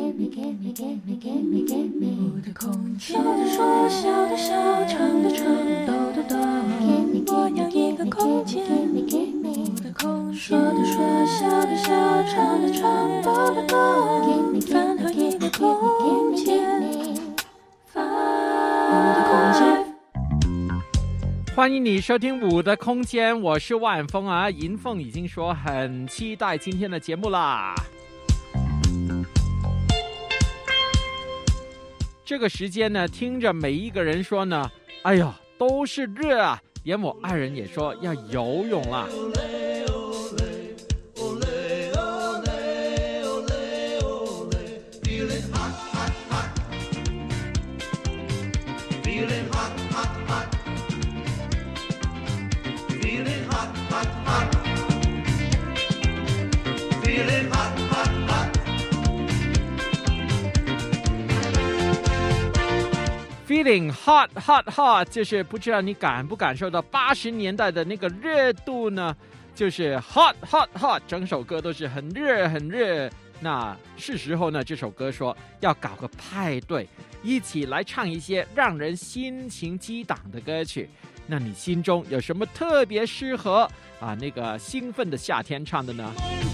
我的空间，说的说，笑的笑，唱的唱，抖的抖，我要一个空间。我的空间，说的说，笑的笑，唱的唱，抖的抖，饭后一个空间，我的空间。 欢迎你收听我的空间，我是万峰啊。银凤已经说很期待今天的节目啦。这个时间呢，听着每一个人说呢，哎呀，都是热啊，连我爱人也说要游泳啦。Feeling hot, hot, hot， 就是不知道你感不感受到80年代的那个热度呢？就是 hot, hot, hot， 整首歌都是很热很热。那是时候呢，这首歌说要搞个派对，一起来唱一些让人心情激荡的歌曲。那你心中有什么特别适合那个兴奋的夏天唱的呢？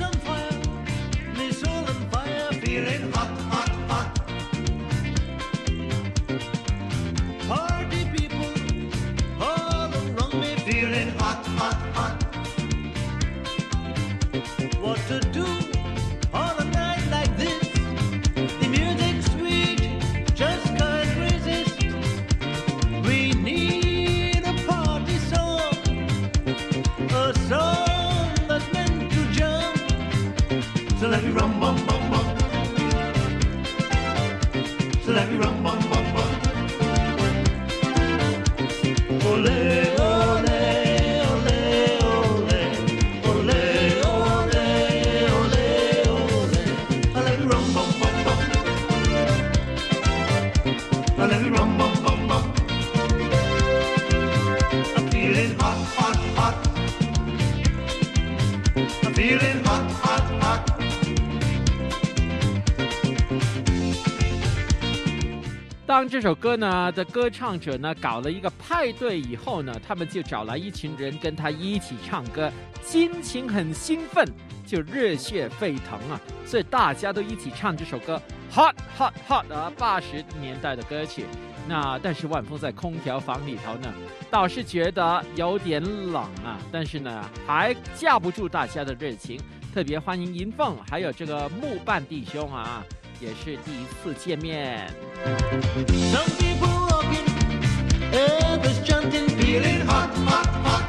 当这首歌呢的歌唱者呢搞了一个派对以后呢，他们就找来一群人跟他一起唱歌，心情很兴奋，就热血沸腾啊！所以大家都一起唱这首歌 Hot Hot Hot 啊，80年代的歌曲。那但是万峰在空调房里头呢，倒是觉得有点冷啊，但是呢还架不住大家的热情。特别欢迎银凤还有这个木伴弟兄啊，也是第一次见面。 Some people walking, others chanting, feeling hot, hot, hot.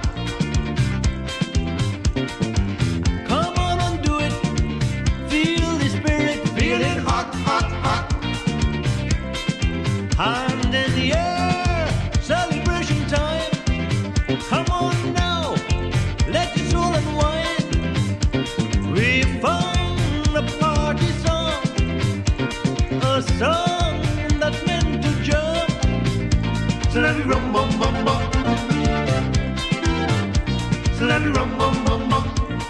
Come on and do it, feel the spirit, feeling hot, hot, hot. Hand in the air, celebration time. Come on now, let your soul unwind. We found a party song, a song.That's meant to jump. So let me rum bum bum bum. So let me rum bum bum bum.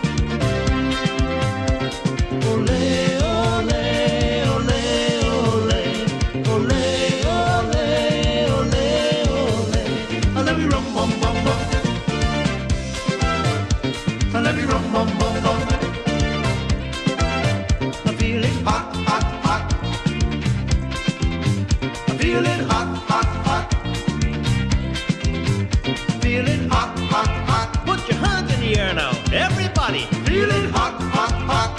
Ole ole ole ole ole ole ole ole. Let me rum bum bum bum. So let me rum bum bum bum. I'm feeling hot hot hot.Feeling hot, hot, hot. Feeling hot, hot, hot. Put your hands in the air now, everybody. Feeling hot, hot, hot.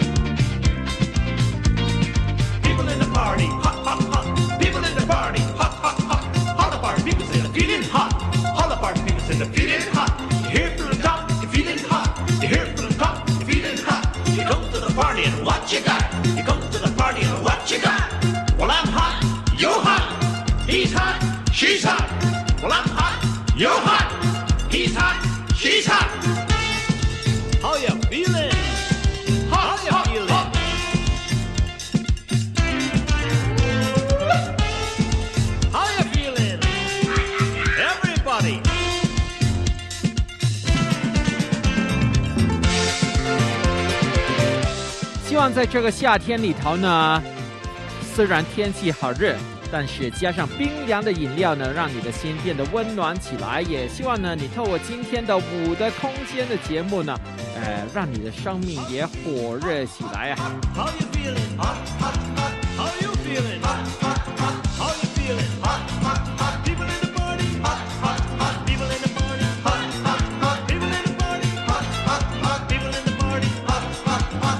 People in the party, hot, hot, hot. People in the party, hot, hot, hot. All the party people say, feeling hot. All the party people say, feeling hot. You hear from the top, you're feeling hot. You hear from the top, you're feeling hot. You come to the party and what you got? You come to the party and what you got? Well, I'm hot.You're hot, he's hot, she's hot. Well, I'm hot, you're hot, he's hot, she's hot. How you feeling? How you feeling? How you feeling? Everybody. 希望在这个夏天里头呢， 虽然天气好热，但是加上冰凉的饮料呢，让你的心变得温暖起来。也希望呢，你透过今天的5的空间的节目呢，让你的生命也火热起来啊。 How you feeling? Hot, hot, hot. How you feeling? Hot, hot, hot. How you feeling? Hot, hot, hot. People in the party. Hot, hot, hot. People in the party. Hot, hot, hot. People in the party. Hot, hot, hot. People in the party. Hot, hot, hot.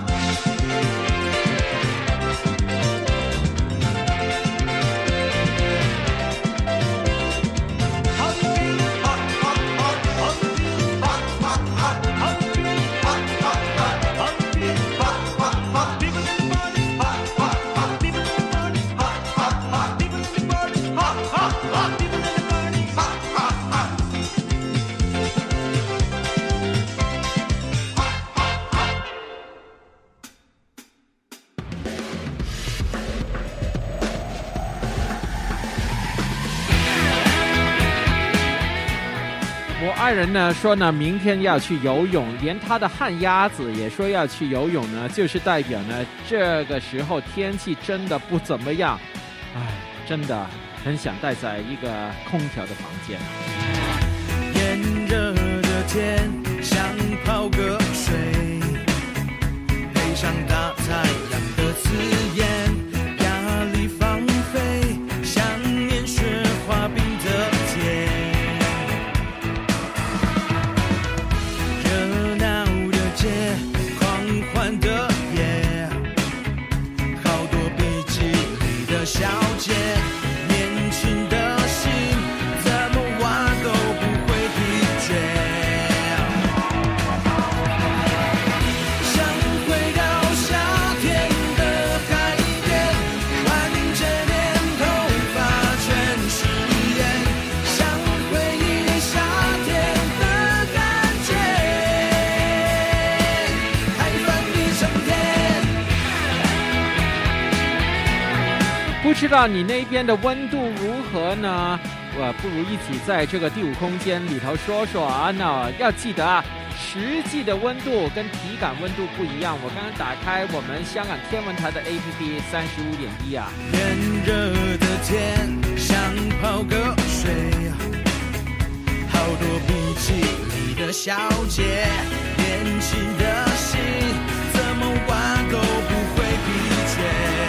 How you feeling? Hot, hot, hot. How you feeling? Hot, hot, hot. How you feeling? Hot, hot, hot. How you feeling? Hot, hot, hot. People in the party. Hot, hot, hot. People in the party. Hot, hot, hot. People in the party. Hot, hot, hot. People in the party. Hot, hot, hot. 我爱人呢说呢，明天要去游泳，连他的旱鸭子也说要去游泳呢，就是代表呢，这个时候天气真的不怎么样，真的很想待在一个空调的房间。 炎热的天，想泡个水，配上大太阳的刺眼，压力放飞，想念雪花冰的天。热闹的街，狂欢的夜，好多比基尼的小姐，年轻的心怎么玩都不会疲倦。想回到夏天的海边，挽着脸头发全是烟，想回忆夏天的感觉，海翻一整天。 不知道你那边的温度如何呢？不如一起在这个第5空间里头说说啊。那要记得啊，实际的温度跟体感温度不一样。我刚刚打开我们香港天文台的 APP 35.1啊。 炎热的天，想泡个水，好多比基尼的小姐，年轻的心怎么玩都不会疲倦。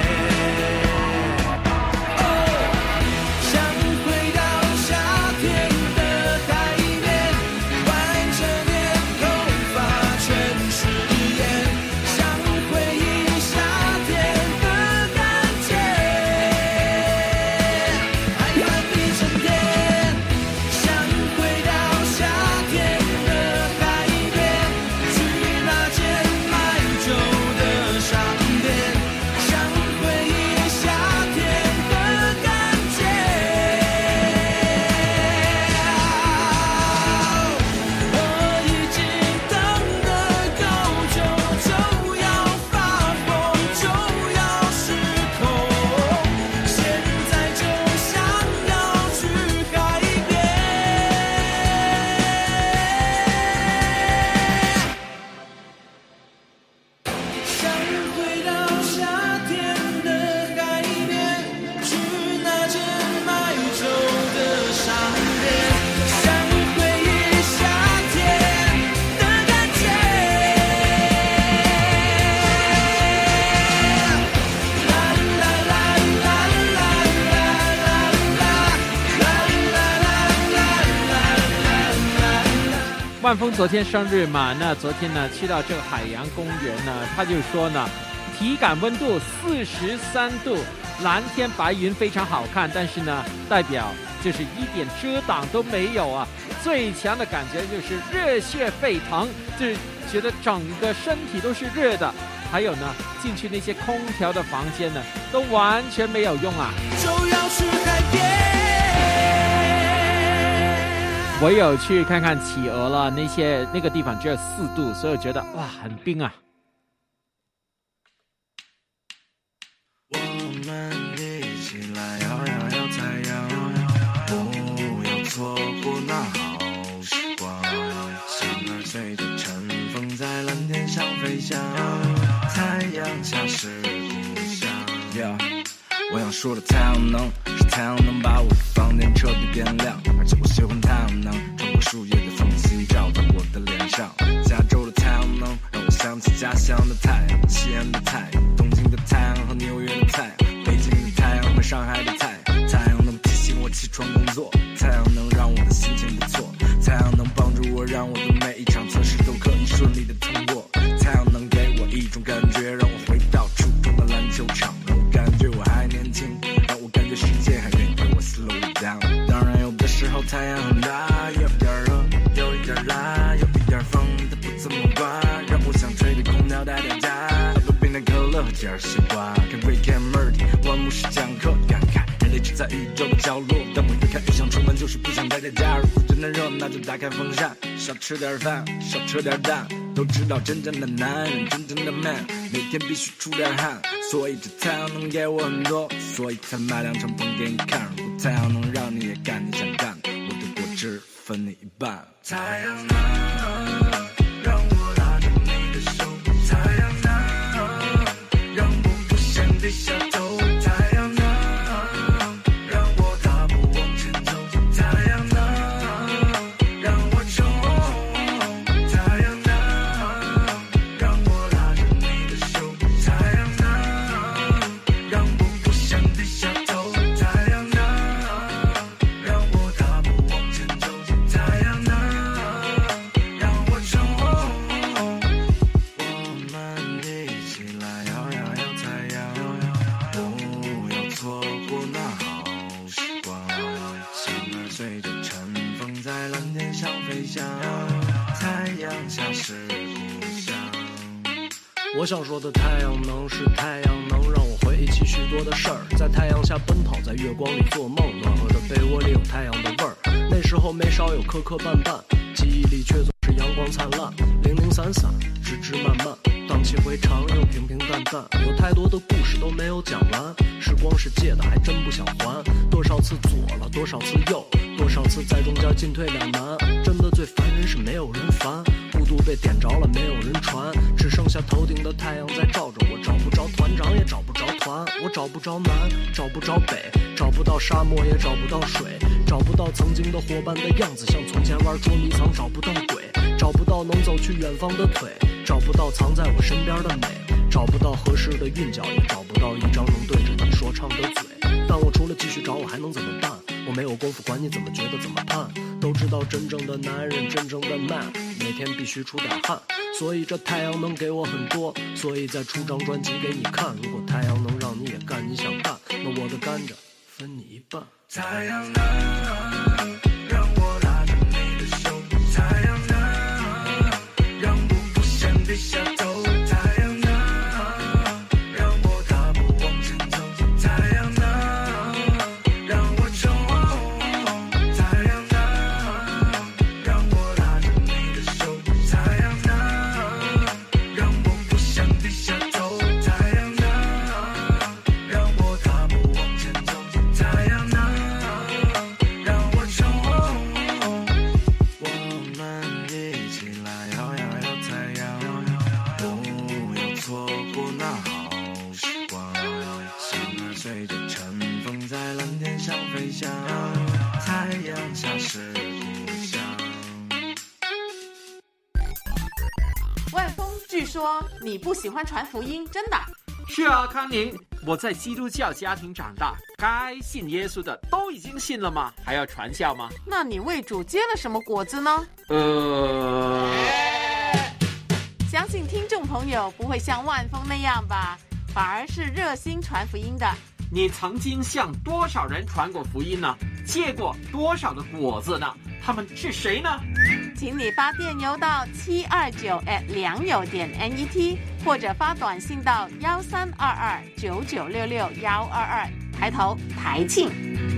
想回到夏天的海面，挽着脸头发全是烟，想回忆夏天的感觉，海翻一整天。想回到夏天的海边，去那间卖酒的商店，想回忆夏天的感觉。我已经等得够久，就要发疯，就要失控，现在就想要去海边。想回到夏天的海边，去那间卖酒的商店，想回忆夏天的感觉。啦啦啦啦啦啦啦万峰昨天生日嘛，那昨天呢去到这个海洋公园呢，他就说呢，体感温度43度，蓝天白云非常好看，但是呢，代表就是一点遮挡都没有啊。最强的感觉就是热血沸腾，就是觉得整个身体都是热的。还有呢，进去那些空调的房间呢，都完全没有用啊。 就要去海边。 我有去看看企鹅了，那个地方只有4度，所以我觉得哇，很冰啊。 我们一起来摇摇摇彩摇，不要错过那好时光。星儿随着晨风在蓝天上飞翔，太阳下是故乡。 我想说的太阳能是太阳能把我的房间彻底点亮，而且我喜欢太阳能穿过树叶的缝隙照在我的脸上。加州的太阳能让我想起家乡的太阳，西安的太阳，东京的太阳和纽约的太阳，北京的太阳和上海的太阳。太阳能提醒我起床工作，太阳能让我的心情不错，太阳能帮助我让我的每一场测试都可以顺利的通过。太阳能给我一种感觉，让我回到初中的篮球场，让我感觉我还年轻，让我感觉世界还愿意给我 slow it down。 当然有的时候太阳很大，有点热，有一点辣，有一点风，它不怎么刮，让我想吹着空调待在家，喝冰的可乐和加西瓜，看 Rick and Morty 万牧师讲课，感慨人类只在宇宙的角落，但我越看越想出门，就是不想待在家。如果真的热，那就打开风扇，少吃点饭，少吃点蛋，都知道真正的男人，真正的 man 每天必须出点汗，所以这太阳能给我很多，所以才买辆敞篷给你看。如果太阳能让你也干你想干的，我的果汁分你一半。太阳能让我拉着你的手，太阳能让我不想低下头，太阳能让我大步往前走，太阳能让我冲，太阳能让我拉着你的手，太阳能让我不想低下头，太阳能让我大步往前走，太阳能让我冲。我们一起来摇摇摇太阳，不要错过那好时光。星儿随着晨风在蓝天上飞翔，太阳下是故乡。我想说的太阳能是太阳能让我回忆起许多的事儿，在太阳下奔跑，在月光里做梦，暖和的被窝里有太阳的味儿。那时候没少有磕磕绊绊，记忆里却总是阳光灿烂，零零散散，枝枝漫漫，荡气回肠又平平淡淡。有太多的故事都没有讲完，时光是借的，还真不想还。多少次左了，多少次右，多少次在中间进退两难。真的最烦人是没有人烦，孤独被点着了，没有人传，只剩下头顶的太阳在照着我，找不着团长也找不着团，我找不着南，找不着北，找不到沙漠也找不到水，找不到曾经的伙伴的样子，像从前玩捉迷藏找不到鬼，找不到能走去远方的腿，找不到藏在我身边的美，找不到合适的韵脚，也找不到一张能对着你说唱的嘴。但我除了继续找，我还能怎么办？我没有功夫管你怎么觉得怎么判，都知道真正的男人，真正的 man 每天必须出点汗，所以这太阳能给我很多，所以再出张专辑给你看。如果太阳能让你也干你想干，那我的甘蔗分你一半。太阳能让我拉着你的手，太阳能让我不想低下头，太阳能让我大步往前走，太阳能让我冲，太阳能让我拉着你的手，太阳能让我不想低下头，太阳能让我大步往前走，太阳能让我冲。我们一起来摇摇摇太阳，不要错过那好时光。星儿随着晨风在蓝天上飞翔，太阳下是故乡。 万峰，据说你不喜欢传福音，真的？ 是啊，康宁，我在基督教家庭长大，该信耶稣的都已经信了吗？还要传教吗？ 那你为主结了什么果子呢？相信听众朋友不会像万峰那样吧，反而是热心传福音的。 你曾经向多少人传过福音呢？结过多少的果子呢？他们是谁呢？ 请你发电邮到729@良友.net，或者发短信到132299662122，抬头台庆。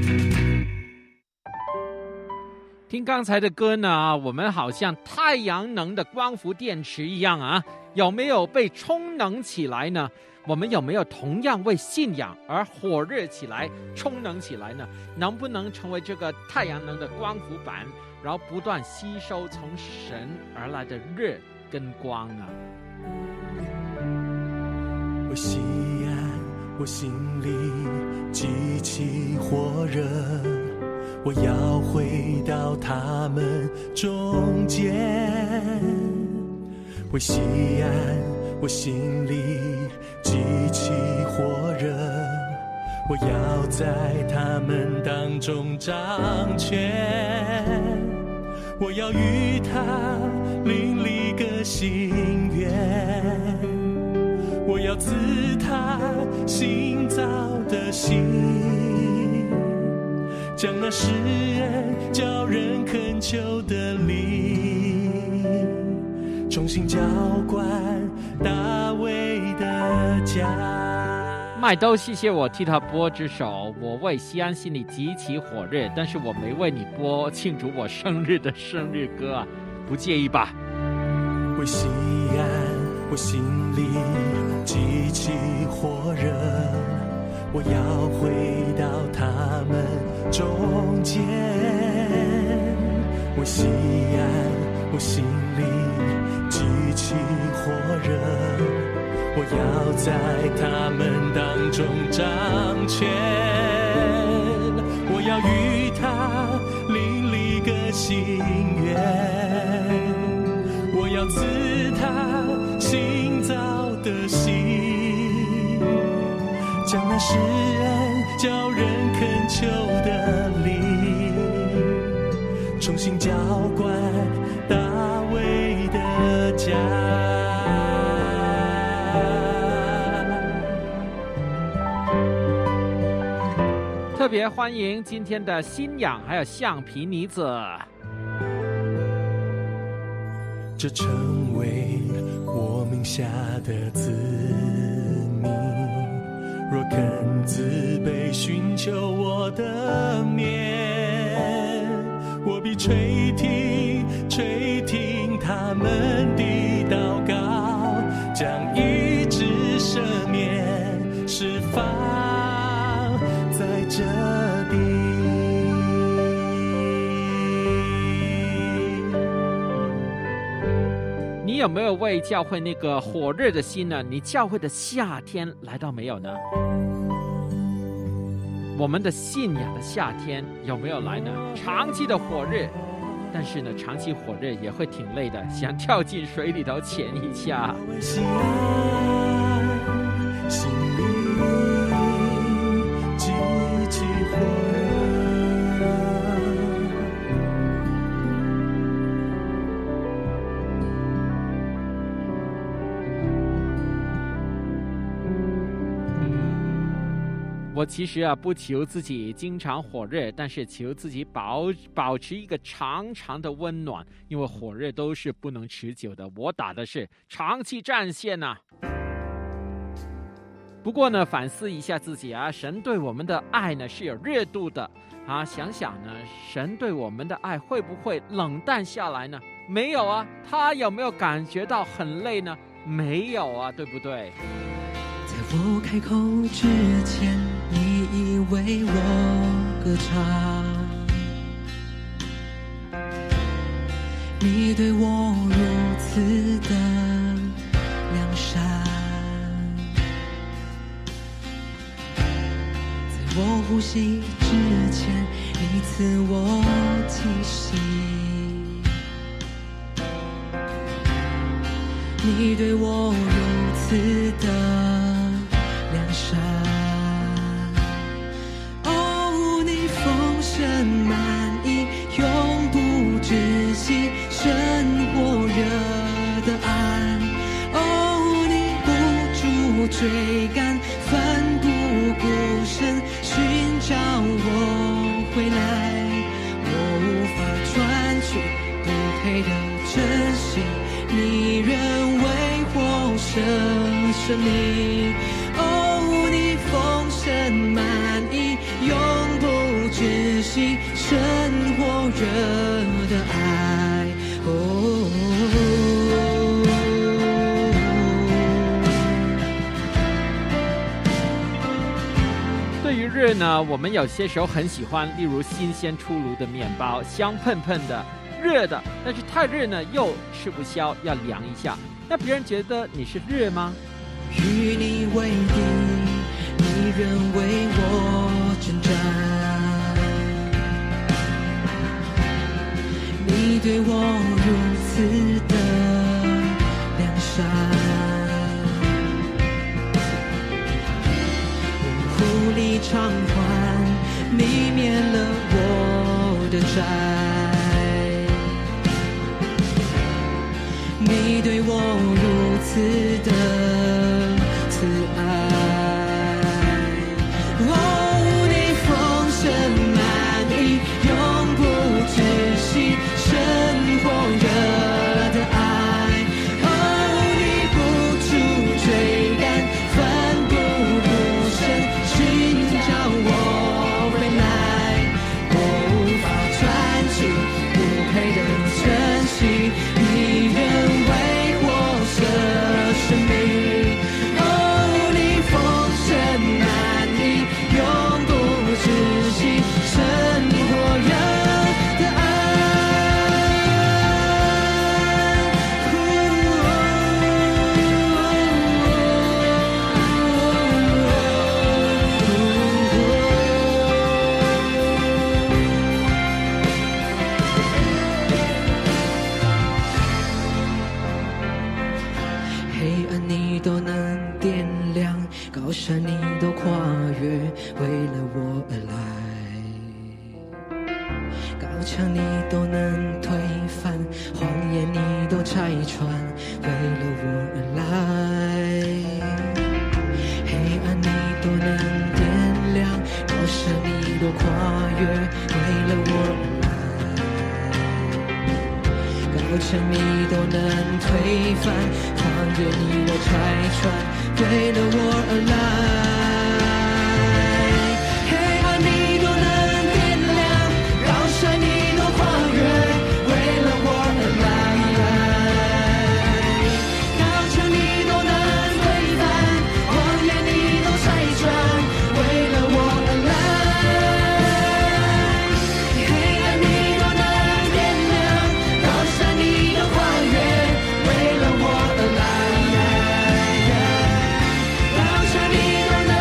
听刚才的歌呢，我们好像太阳能的光伏电池一样啊，有没有被充能起来呢？我们有没有同样为信仰而火热起来、充能起来呢？能不能成为这个太阳能的光伏板，然后不断吸收从神而来的热跟光啊？ 为西安， 我心里激起火热，我要回到他们中间。为西安，我心里激起火热，我要在他们当中掌权。我要与他另立个心愿，我要赐他新造的心，将那诗人叫人恳求的灵，重新浇灌大卫的家。 麦兜，谢谢我替他播这首我为西安心里极其火热，但是我没为你播庆祝我生日的生日歌啊，不介意吧？ 为西安，我心里激起火热，我要回到他们中间。为西安，我心里激起火热，我要在他们当中掌权。我要与他另立个心愿，我要赐他新造的心，将那诗人叫人恳求的灵，重新浇灌大卫的家。 特别欢迎今天的新氧还有橡皮妮子。 这成为我名下的子民，若肯自卑寻求我的面，我必垂听他们的祷告，将医治赦免释放在这地。 你有没有为教会那个火热的心呢？你教会的夏天来到没有呢？我们的信仰的夏天有没有来呢？长期的火热，但是呢，长期火热也会挺累的，想跳进水里头潜一下。 心里激起火热， 我其实不求自己经常火热，但是求自己保持一个长长的温暖，因为火热都是不能持久的。我打的是长期战线呐。不过呢，反思一下自己啊，神对我们的爱呢是有热度的啊。想想呢，神对我们的爱会不会冷淡下来呢？没有啊。他有没有感觉到很累呢？没有啊，对不对？ 在我开口之前，你已为我歌唱，你对我如此的良善，在我呼吸之前，你赐我气息，你对我如此的良善，哦，你丰盛满溢，永不止息，生火热的爱，哦，你不住追赶，奋不顾身寻找我回来，我无法赚取不配的珍惜，你仍为我舍生命，哦，你丰盛满溢，永不止息，生火热的爱，哦。 对于热呢，我们有些时候很喜欢，例如新鲜出炉的面包，香喷喷的热的，但是太热呢又吃不消，要凉一下。那别人觉得你是热吗？ 与你为敌， 人为我征战，你对我如此的良善，我无力偿还，你免了我的债，你对我如此的慈爱。你丰盛满溢，永不止息，生火热的爱。你不住追赶，奋不顾身，寻找我回来。我无法传奇，不配的珍惜，你仍为我舍生命。你丰盛满溢，永不止息，生火热的爱。黑暗你都能点亮，高山你都跨越，为了我而来。高墙你都能推翻，谎言你都拆穿，为了我而来。黑暗你都能点亮，高山你都跨越，为了我而来。高墙你都能推翻，谎言你都拆穿，为了我而来。黑暗你都能点亮，高山你都跨越，为了我而来。高墙你都能推翻，谎言你都拆穿，为了我而来。黑暗你都能点亮，高山你都跨越，为了我而来。高墙你都能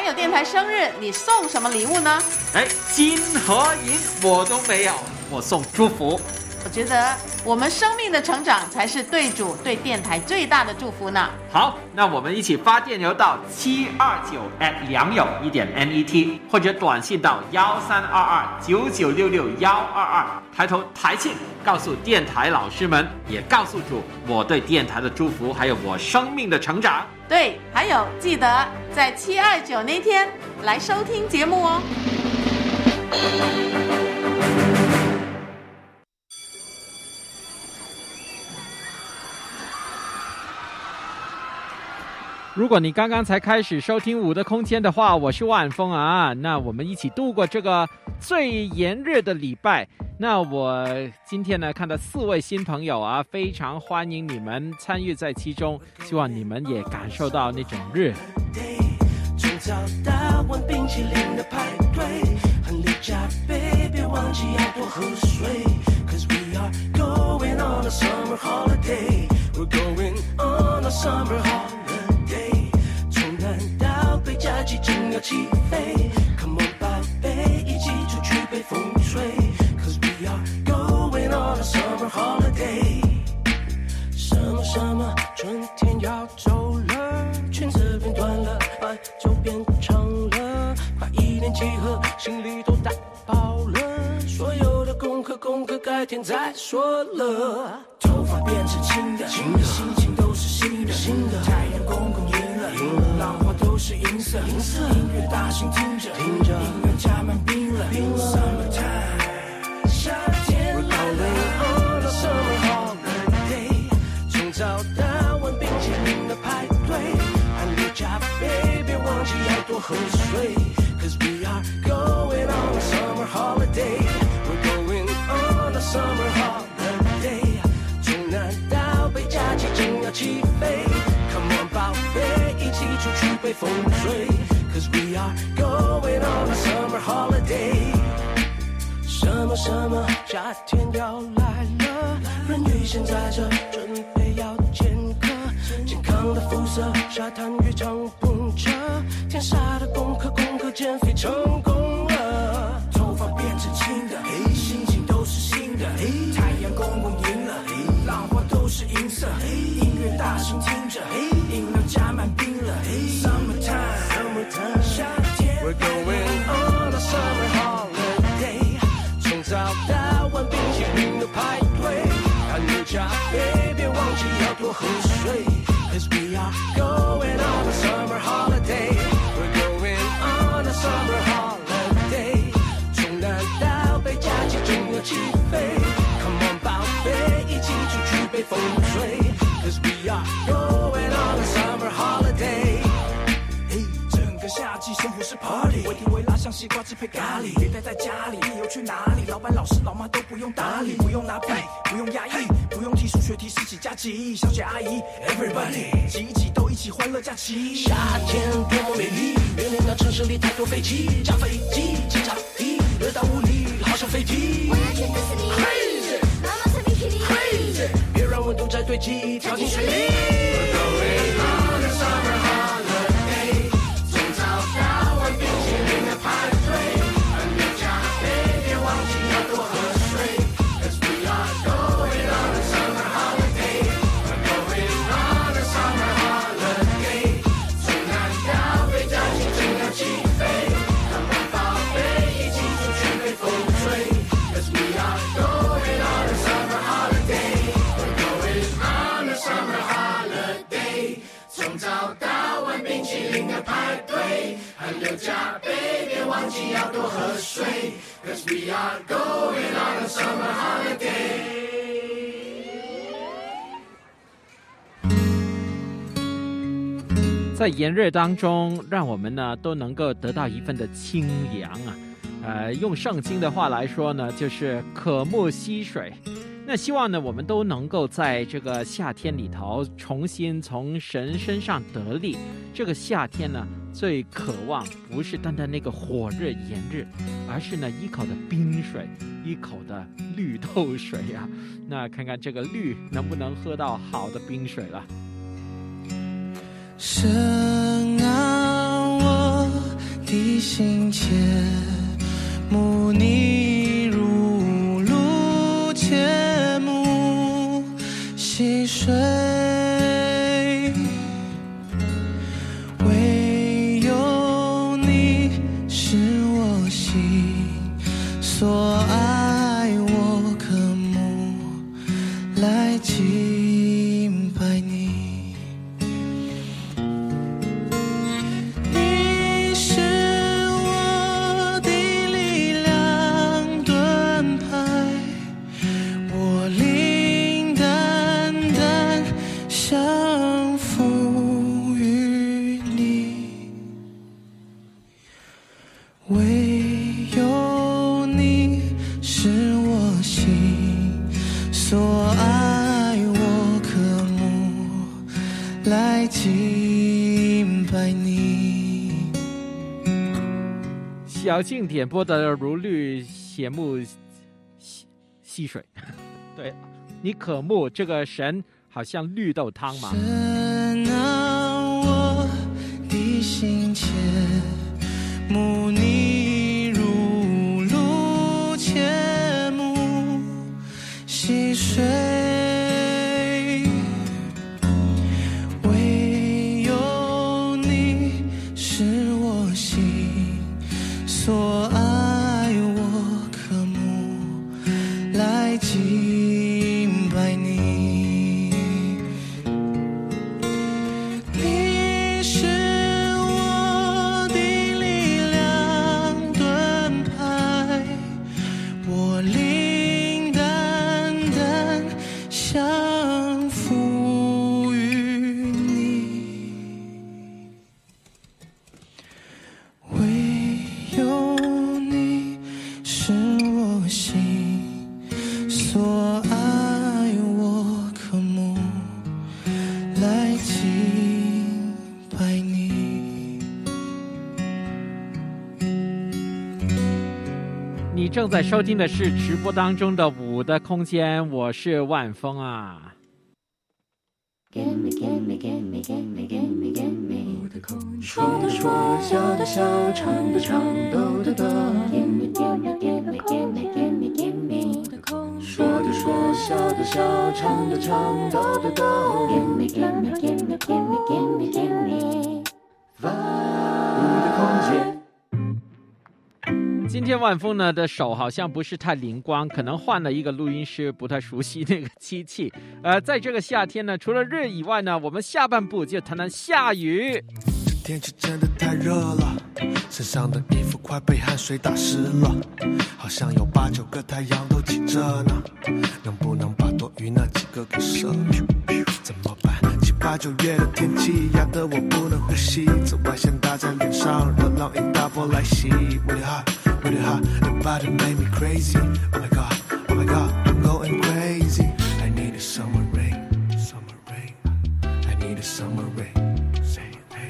友电台生日，你送什么礼物呢？ 金和银我都没有，我送祝福。 我觉得我们生命的成长才是对主对电台最大的祝福呢。 好，那我们一起发电邮到729@良友1.net，或者短信到132299662122，抬头抬气，告诉电台老师们，也告诉主我对电台的祝福，还有我生命的成长。 对，还有记得在729那天来收听节目哦。 如果你刚刚才开始收听《5的空间》的话，我是万峰啊。那我们一起度过这个最炎热的礼拜。那我今天呢看到4位新朋友啊，非常欢迎你们参与在其中，希望你们也感受到那种热。 从早到晚冰淇淋的派对，很廉价杯，别忘记要多喝水。Cause we are going on a summer holiday. We're going on a summer holiday. 从南到北，假期正要起飞。Come on， 宝贝，一起出去被风吹。Cause we are going on a summer holiday. 什么，春天要走了，裙子变短了，爱就变长了，快一点集合，行李都打包了，所有的功课改天再说了。头发变成青的，心情都是新的，太阳公公赢了，浪花都是银色，音乐大声听着，音乐加满冰了，Summertime， 夏天来了 ，On a summer holiday， 从早到晚冰淇淋的派对，寒流加倍，别忘记要多喝水 ，Cause we are going on a summer holiday。We're going on a summer holiday， 从南到北，假期正要起飞 ，Come on， 宝贝，一起出去被风吹 ，Cause we are going on a summer holiday。什么，夏天要来了，人鱼线在这，准备要见客，健康的肤色，沙滩浴场碰着，天杀的功课减肥成功了，头发变成青的，心情都是新的，太阳公公赢了，浪花都是银色，音乐大声听着，饮料加满冰了 ，Summertime， 夏天 ，We're going on a summer holiday， 从早到晚冰淇淋的派对，寒流加倍，别忘记要多喝水 ，Cause we are going on a summer holiday。We're going on a summer holiday， 从南到北，假期正要起飞 ，Come on， 宝贝，一起出去被风吹 ，Cause we are going on a summer holiday。整个夏季生活是 party， 微甜微辣像西瓜汁配咖喱，别待在家里，理由去哪里？老板、老师、老妈都不用打理，不用拿笔，不用压抑，不用提数学题，10几加几，小姐阿姨 ，everybody， 挤一挤都一起欢乐假期。夏天多么美丽，远远的城市里太多飞机，架飞机，机场地，热到无力，好想飞踢。我要见迪士尼 ，crazy， 妈妈穿比基尼 ，crazy， 别让温度再堆积，跳进水里。We're going on a summer holiday， 从早到晚冰淇淋的派对，寒流加倍，别忘记要多喝水 ，Cause we are going on a summer holiday。We're going on a summer holiday， 从南到北，假期正要起飞 ，Come on， 宝贝，一起出去被风吹 ，Cause we are going on a summer holiday。We're going on a summer holiday， 从早到晚冰淇淋的派对，寒流加倍，别忘记要多喝水 ，Cause we are going on a summer holiday。 在炎热当中，让我们呢都能够得到一份的清凉啊。用圣经的话来说呢，就是渴慕溪水。那希望呢，我们都能够在这个夏天里头，重新从神身上得力。这个夏天呢，最渴望不是单单那个火热炎热，而是呢一口的冰水，一口的绿豆水啊。那看看这个绿能不能喝到好的冰水了。 神啊，我地心切慕你如露切慕溪水，唯有你是我心所爱，我渴慕来敬拜你。你是我的力量盾牌，我灵单单降服于你，唯有你是我心所爱，我渴慕来敬拜你。 小静点播的如绿血目溪水，对，你渴慕这个神好像绿豆汤嘛。 神啊，我的心切慕你如露切慕溪水，唯有你是我心所爱，我渴慕来敬拜你。你是我的力量盾牌，我灵单单降服于你，唯有你是我心所爱，我渴慕来敬拜你。 你正在收听的是直播当中的舞的空间，我是万峰啊。 说的说，笑的笑，唱的唱，抖的抖。说的说，笑的笑，唱的唱，抖的抖。舞的空间。 今天万峰呢的手好像不是太灵光，可能换了一个录音师，不太熟悉那个机器。在这个夏天呢，除了热以外呢，我们下半部就谈谈下雨。 天气真的太热了，身上的衣服快被汗水打湿了，好像有8、9个太阳都挤着呢，能不能把多余那几个给射去？怎么办？7、8、9月的天气压得我不能呼吸，紫外线打在脸上，热浪一大波来袭。Really hot, really hot, the body made me crazy. Oh my god, oh my god, I'm going crazy. I need a summer rain, summer rain. I need a summer rain.Summer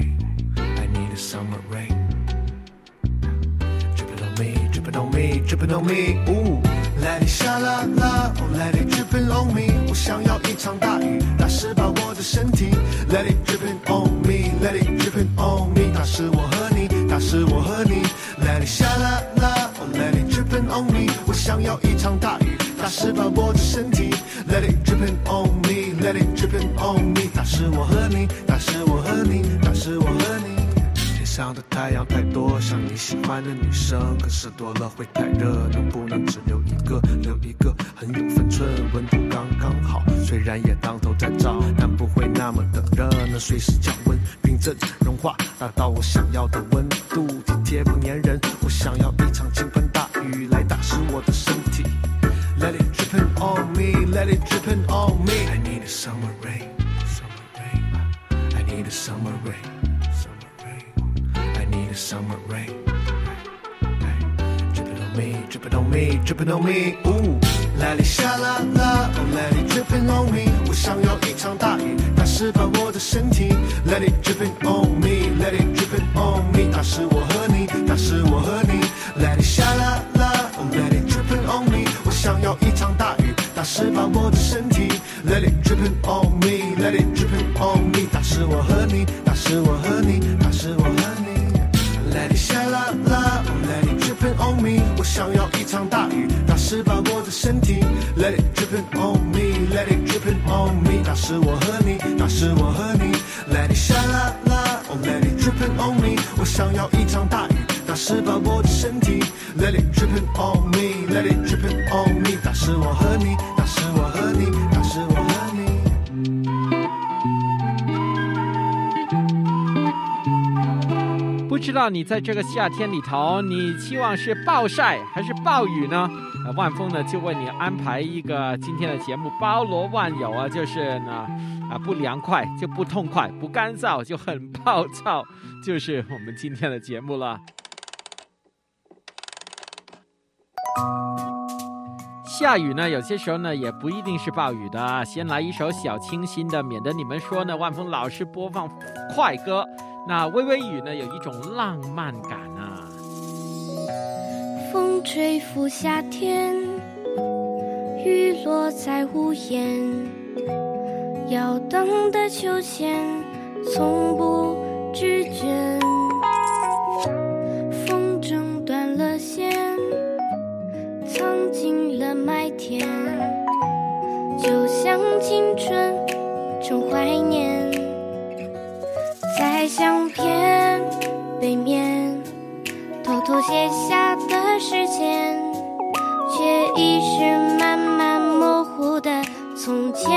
rain, dripping on me, dripping on me, dripping on me. Ooh, let it 下啦啦 ，Oh let it dripping on me。我想要一场大雨，打湿把我的身体。Let it dripping on me, let it dripping on me。打湿我和你，打湿我和你。Let it 下啦啦 ，Oh let it dripping on me。我想要一场大雨，打湿把我的身体。Let it dripping on me, let it dripping on me。打湿我和你，打湿我和你，打湿我和你。上的太阳太多，像你喜欢的女生，可是多了会太热，能不能只留一个，留一个很有分寸，温度刚刚好，虽然也当头在照，但不会那么的热，能随时降温，冰镇融化，达到我想要的温度，体贴不粘人，我想要一场倾盆大雨来打湿我的身体。Let it dripping on me, let it dripping on me. I need a summer rain, summer rain. I need a summer rain.I need a summer rain. Dripping on me, dripping on me, dripping on me. Ooh, let it 下啦啦 ，Oh let it dripping on me。我想要一场大雨，打湿把我的身体。Let it dripping on me, let it dripping on me。打湿我和你，打湿我和你。Let it 下啦啦 ，Oh let it dripping on me。我想要一场大雨，打湿把我的身体。Let it dripping on me, let it dripping on me。打湿我和你，打湿我和你，打湿我和你。Let it 下下啦啦 Let it dripping on me 我想要一场大雨打湿把我的身体 Let it dripping on me Let it dripping on me 那是我和你那是我和你 Let it 下啦啦 Let it dripping on me 我想要一场大雨打湿把我的身体 Let it dripping on me Let it dripping on me 那是我和你那是我和你那是我和你不知道你在这个夏天里头，你期望是暴晒还是暴雨呢？万峰呢就为你安排一个今天的节目，包罗万有啊，就是呢不凉快就不痛快，不干燥就很暴躁，就是我们今天的节目了。下雨呢，有些时候呢也不一定是暴雨的。先来一首小清新的，免得你们说呢万峰老是播放快歌。那微微雨呢，有一种浪漫感啊。 风吹拂夏天，雨落在屋檐，摇荡的秋千，从不知倦。风筝断了线，藏进了麦田，就像青春正怀念。在相片背面偷偷写下的时间，却已是慢慢模糊的从前。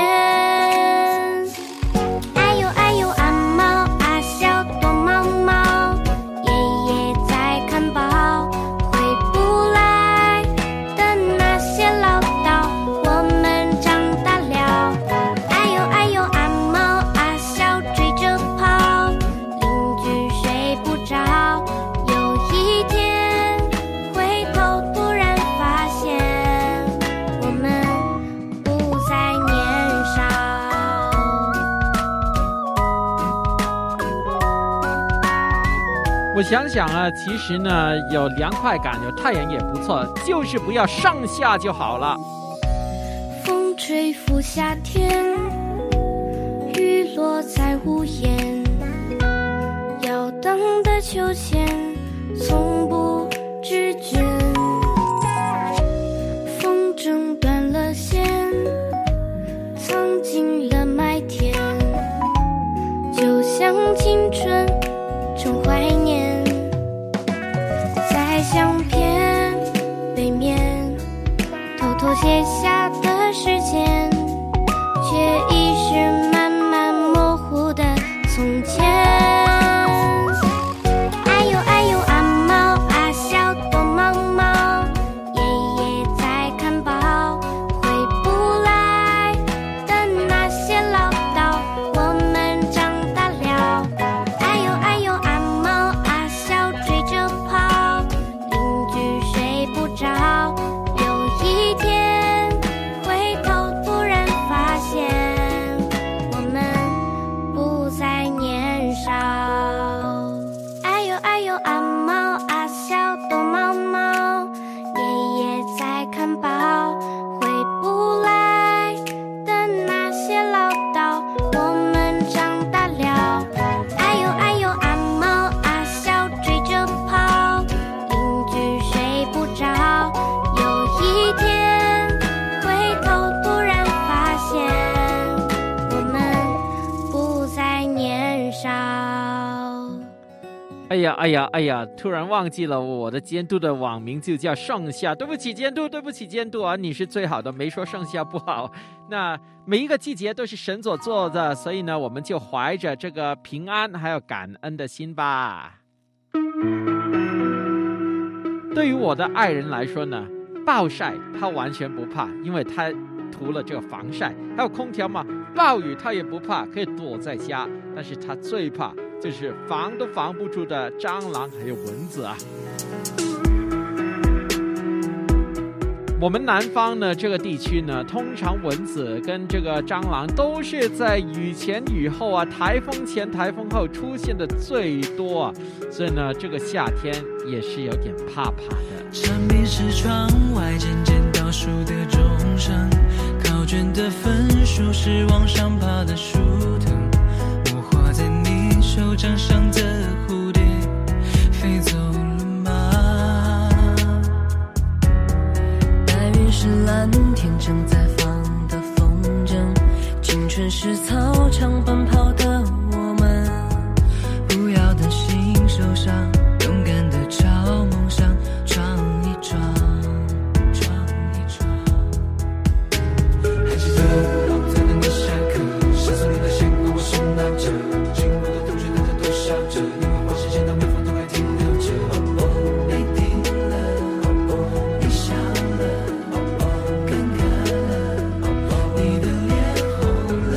哎呦哎呦啊猫啊小躲猫猫，爷爷在看报，回不来的那些唠叨，我们长大了。哎呦哎呦啊猫啊小追着跑，邻居睡不着，有一天回头突然发现我们不再年少。 我想想啊，其实呢有凉快感，有太阳也不错，就是不要上下就好了。 风吹拂夏天，雨落在屋檐，摇荡的秋千，从不知倦。风筝断了线，藏进了麦田，就像青春正怀念。在相片背面偷偷写下的时间，却已是慢慢模糊的从前。哎呦哎呦啊猫啊小躲猫猫，爷爷在看报，回不来的那些唠叨，我们长大了。哎呦哎呦啊猫啊小追着跑，邻居睡不着，有一天回头突然发现我们不再年少。哎呦哎呦啊猫啊小躲猫猫，爷爷在看报，回不来的那些唠叨，我们长大了。哎呦哎呦啊猫啊小追着跑，邻居睡不着，有一天回头突然发现我们不再年少。 哎呀哎呀哎呀，突然忘记了我的监督的网名就叫盛夏，对不起监督，对不起监督啊，你是最好的，没说盛夏不好。那每一个季节都是神所做的，所以呢我们就怀着这个平安还有感恩的心吧。对于我的爱人来说呢，暴晒他完全不怕，因为他涂了这个防晒，还有空调嘛。暴雨他也不怕，可以躲在家，但是他最怕就是防都防不住的蟑螂还有蚊子啊。我们南方呢这个地区呢，通常蚊子跟这个蟑螂都是在雨前雨后啊，台风前台风后出现的最多啊，所以呢这个夏天也是有点怕怕的。 蝉鸣是窗外渐渐倒数的钟声，考卷的分数是往上爬的树藤，我画在你手掌上的蝴蝶飞走了。 是操场奔跑的我们，不要担心受伤，勇敢的朝梦想闯一闯，闯一闯。 还记得我在等你下课，上次你的线跟我手拿着，经过的同学大家都笑着，因为花时间到每方都还停留着。哦哦，没停了，哦哦，你笑了，哦哦，尴尬了，哦哦，你的脸红了。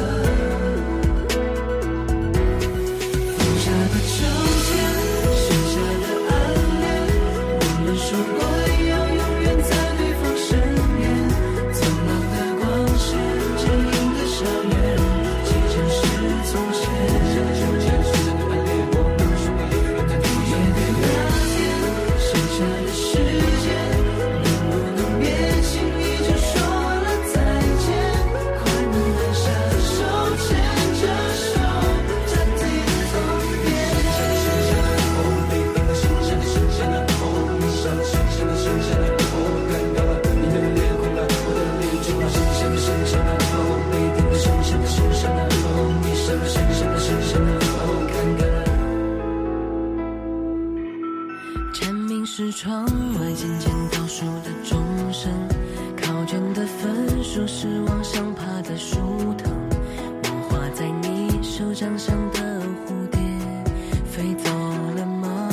放下的秋天，剩下的暗恋，我们说过要永远在对方身边。走廊的光线，坚硬的校园，即将是从前。剩下的秋天，剩下的暗恋，我们说过要永远在对方身边。面对那天，剩下的时间，能不能别轻易就说了再见？快门按下手，牵着手，暂停从别。剩下的哦，没停了，剩下的剩下的哦，你笑了，剩下的剩下的哦，尴尬了，你的脸红了，我的脸肿了，剩下的剩下的哦，没停了，剩下的剩下的哦，你笑了，剩下的剩下的哦，尴尬了。 蝉鸣是窗外渐渐倒数的钟声，考卷的分数是往上爬的树藤，我画在你手掌上的蝴蝶飞走了吗？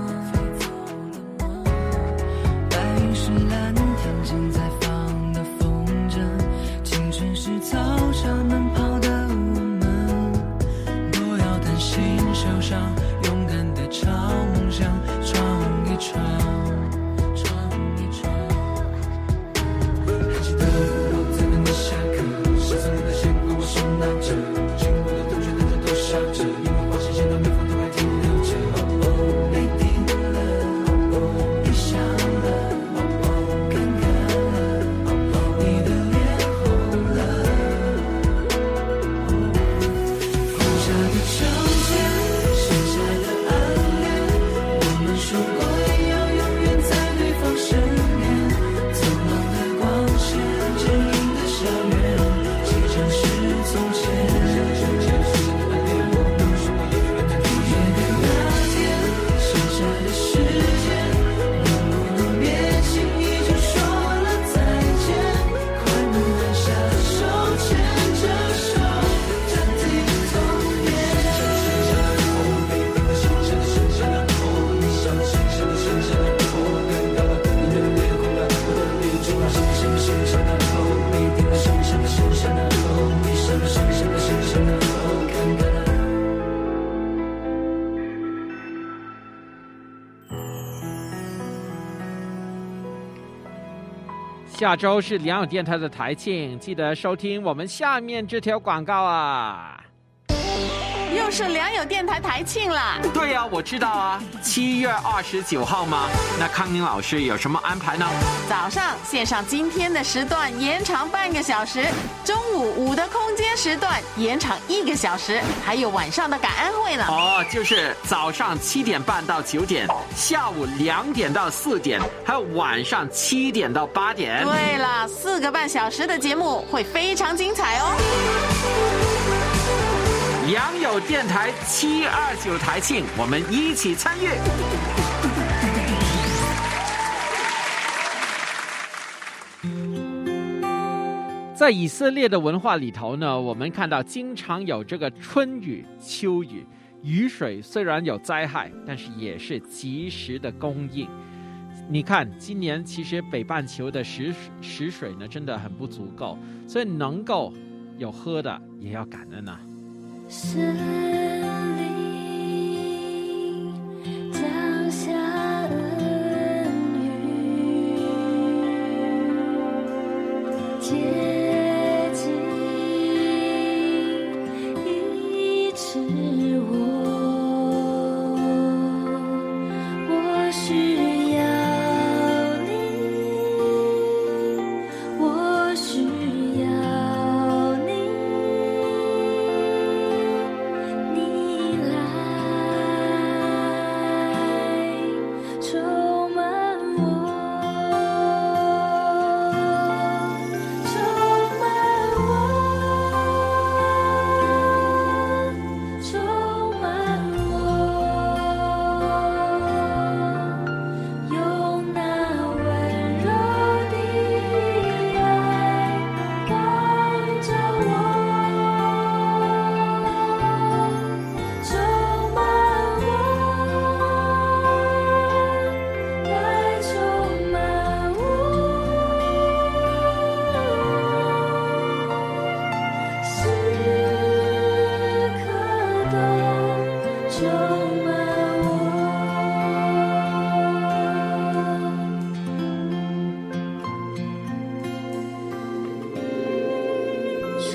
白云是蓝天正在放的风筝，青春是操场能跑的我们，不要担心受伤，勇敢的朝梦想闯一闯，闯一闯。 还记得我在等你下课，上次你的线跟我手拿着，经过的同学大家都笑着，因为花时间到每方都还停留着。哦哦，没停了，哦哦，你笑了，哦哦，尴尬了，哦哦，你的脸红了。放下的秋天，剩下的暗恋，我们说过要永远在对方身边。走廊的光线，坚硬的校园，即将是从前。剩下的剩下的暗恋，我们说过要永远在对方身边。那天，剩下的时间，能不能别轻易就说了再见？快门按下手，牵着手，暂停从别。剩下的哦，没停了，剩下的剩下的哦，你笑了，剩下的剩下的哦，尴尬了，你的脸红了，我的脸肿了，剩下的剩下的哦，没停了，剩下的剩下的哦，你笑了，剩下的剩下的哦，尴尬了。 下周是良友电台的台庆，记得收听我们下面这条广告啊。 又是良友电台台庆啦！ 对呀，我知道啊，7月29号吗？那康宁老师有什么安排呢？ 早上线上今天的时段延长半个小时，中午5的空间时段延长1个小时，还有晚上的感恩会呢。 哦，就是早上7点半到9点，下午2点到4点，还有晚上7点到8点。 对了，4个半小时的节目会非常精彩哦。 良友电台729台庆，我们一起参与。在以色列的文化里头呢，我们看到经常有这个春雨、秋雨，雨水虽然有灾害，但是也是及时的供应。你看，今年其实北半球的食水呢真的很不足够，所以能够有喝的也要感恩啊。 森林降下恩雨，接近医治我，我需要你，我需要你。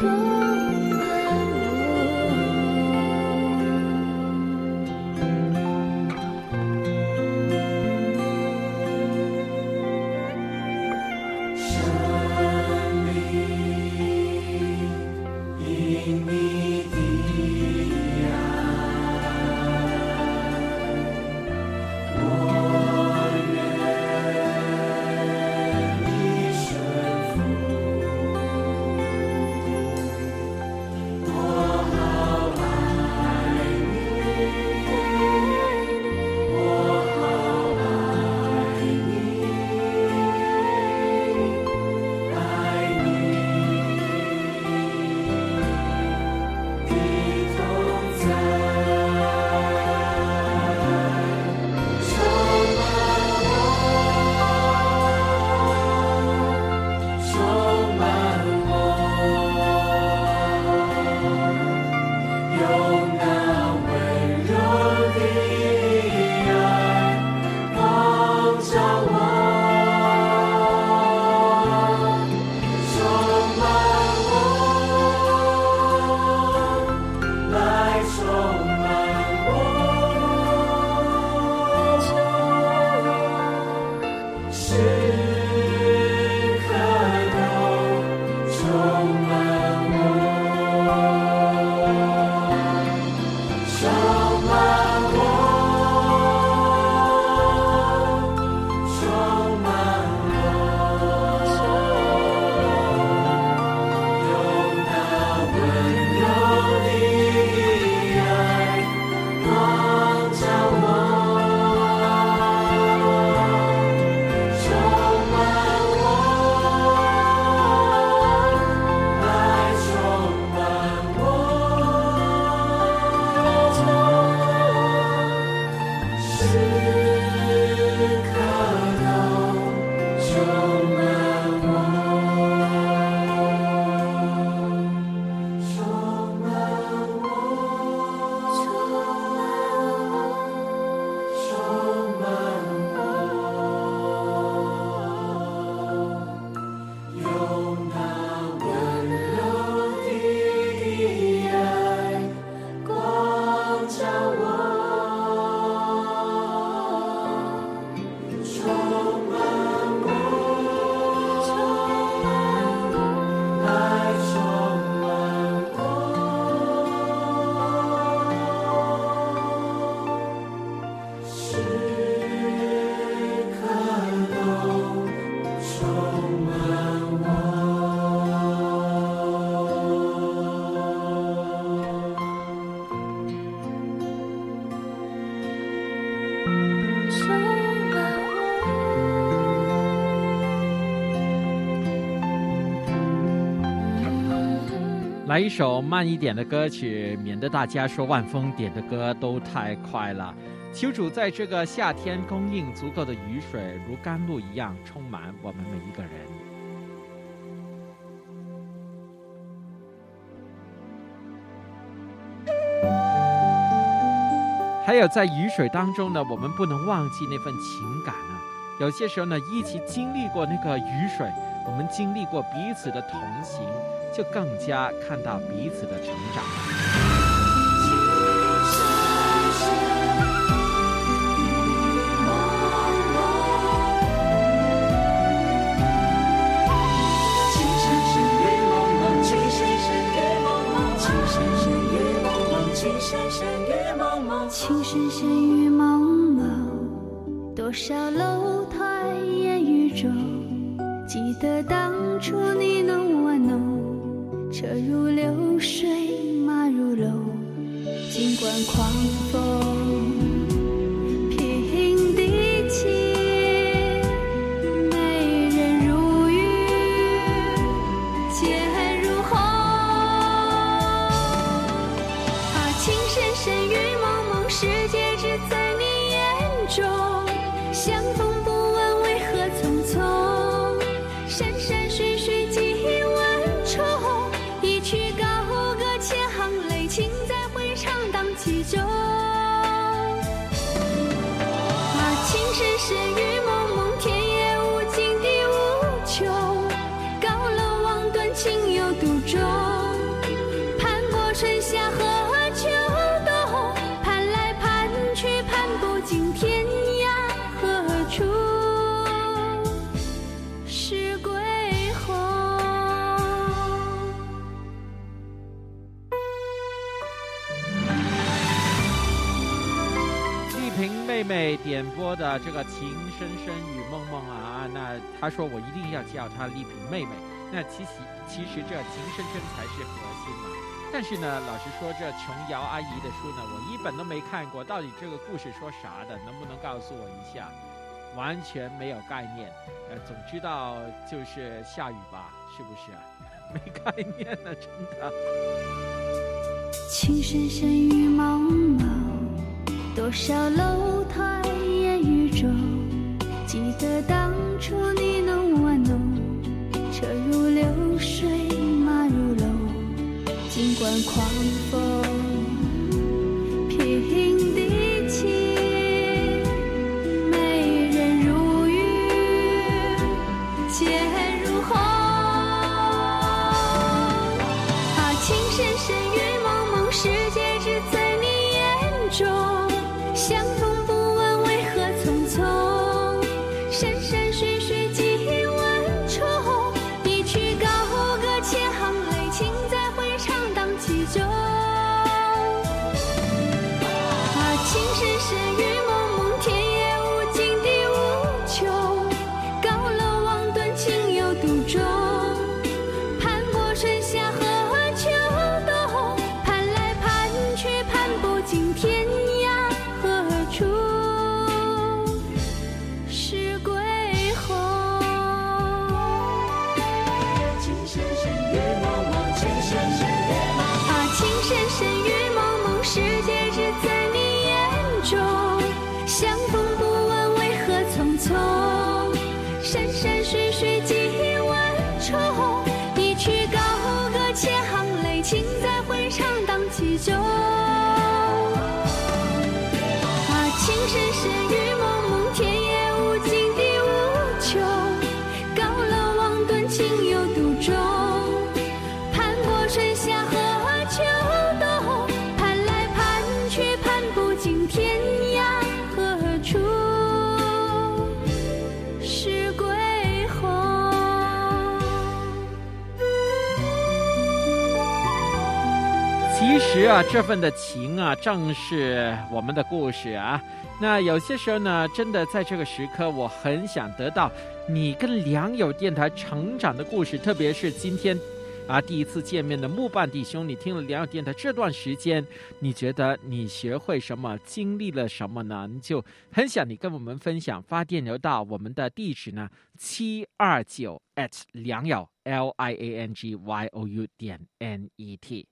来一首慢一点的歌曲，免得大家说万峰点的歌都太快了。求主在这个夏天供应足够的雨水，如甘露一样充满我们每一个人。还有在雨水当中呢，我们不能忘记那份情感啊。有些时候呢，一起经历过那个雨水，我们经历过彼此的同行，就更加看到彼此的成长。 情深深雨蒙蒙，多少楼台烟雨中，记得当初你侬我侬，车如流水马如龙，尽管狂风平地起，美人如玉剑如虹，啊，情深深雨世界只在你眼中，相逢不问为何匆匆，山山水水几万重，一曲高歌千行泪，情在回肠荡气中。 妹点播的这个情深深雨蒙蒙啊，那她说我一定要叫她丽萍妹妹。那其实这情深深才是核心嘛。但是呢，老实说，这琼瑶阿姨的书呢，我一本都没看过，到底这个故事说啥的，能不能告诉我一下？完全没有概念。总知道就是下雨吧，是不是啊？没概念了，真的。 情深深雨蒙蒙，多少楼台烟雨中，记得当初你侬我侬，车如流水马如龙，尽管狂风平地起，美人如玉洁如红，情深深雨蒙蒙，世界只在你眼中，相逢不问为何匆匆，山山水水几万重，一曲高歌千行泪，情在回肠荡气中。情深深雨蒙蒙，天也无尽地无穷，高楼望断情有独钟，攀过春夏和秋冬，盼来盼去盼不尽天涯何处是归鸿。情深深雨蒙蒙，情深深雨蒙蒙，情深深雨蒙蒙，世界只在你眼中，相逢不问为何匆匆，山山水水几万重，一曲高歌千行泪，情在回肠荡气中。情深深雨蒙蒙，天也无尽地无穷，高楼望断情有独钟，盼过春夏和秋冬，盼来盼去盼不尽天涯何处是归鸿。 其实啊，这份的情啊，正是我们的故事啊。那有些时候呢，真的在这个时刻，我很想得到你跟良友电台成长的故事，特别是今天第一次见面的木棒弟兄，你听了良友电台这段时间，你觉得你学会什么，经历了什么呢？你就很想你跟我们分享，发电邮到我们的地址呢729@良友LIANGYOU.net。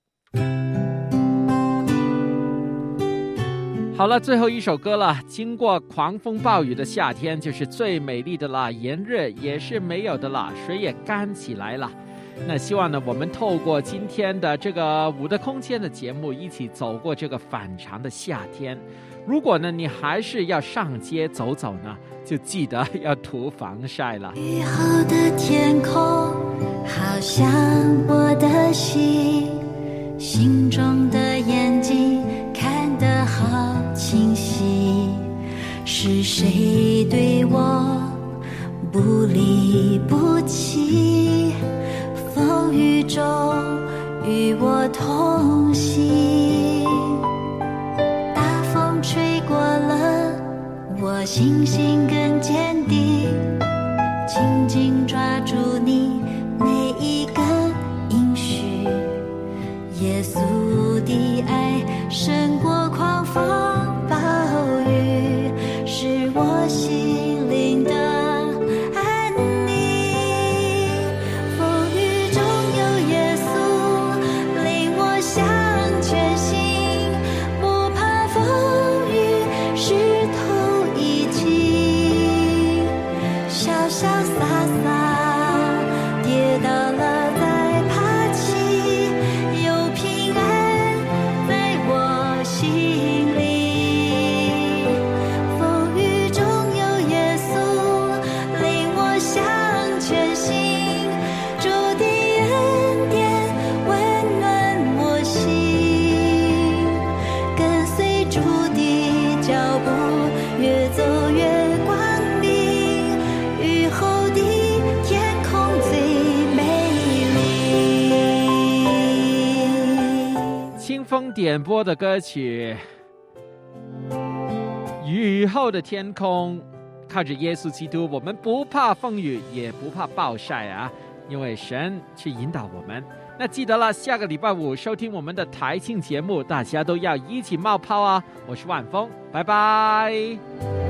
好了，最后一首歌了。经过狂风暴雨的夏天，就是最美丽的了，炎热也是没有的了，水也干起来了。那希望呢，我们透过今天的这个舞的空间的节目，一起走过这个反常的夏天。如果呢，你还是要上街走走呢，就记得要涂防晒了。 雨后的天空，好像我的心，心中的眼睛看得好清晰，是谁对我不离不弃，风雨中与我同行，大风吹过了，我信心更坚定，紧紧抓住你每一个应许，耶稣的爱胜过狂风暴雨，是我心灵的安宁。风雨中有耶稣领我向前行，不怕风雨石头已经，潇潇洒洒跌倒了再爬起，有平安在我心里。风雨中有耶稣领我向前行，主的恩典温暖我心，跟随主的脚步越走越光明，雨后的天空最美丽。 清风点播的歌曲雨后的天空，靠着耶稣基督，我们不怕风雨，也不怕暴晒啊，因为神去引导我们。那记得了，下个礼拜五收听我们的台庆节目，大家都要一起冒泡啊！我是万峰，拜拜。